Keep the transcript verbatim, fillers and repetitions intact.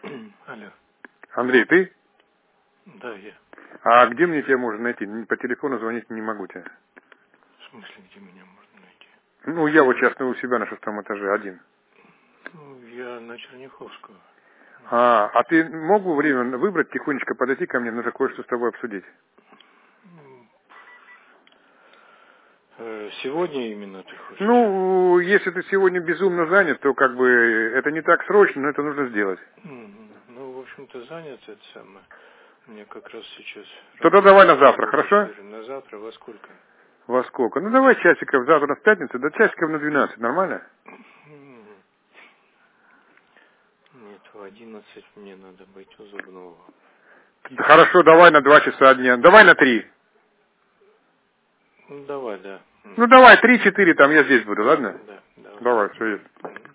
Алло. Андрей, ты? Да, я. А где мне тебя можно найти? По телефону звонить не могу тебе. В смысле, где меня можно найти? Ну, я вот сейчас у себя на шестом этаже один. Ну, я на Черняховского. А, а ты мог бы время выбрать, тихонечко подойти ко мне, нужно кое-что с тобой обсудить? Сегодня именно ты хочешь? Ну, если ты сегодня безумно занят, то как бы это не так срочно, но это нужно сделать. Ну, в общем-то, занят это самое. Мне как раз сейчас... Тогда давай на завтра, хорошо? На завтра во сколько? Во сколько? Ну, давай часиков завтра в пятницу, до часиков на двенадцать, нормально? Нет, в одиннадцать мне надо быть у зубного. Хорошо, давай на два часа дня. Давай на три. Ну, давай, да. Ну, давай, три-четыре, там я здесь буду, ладно? Да, давай. Давай, все есть.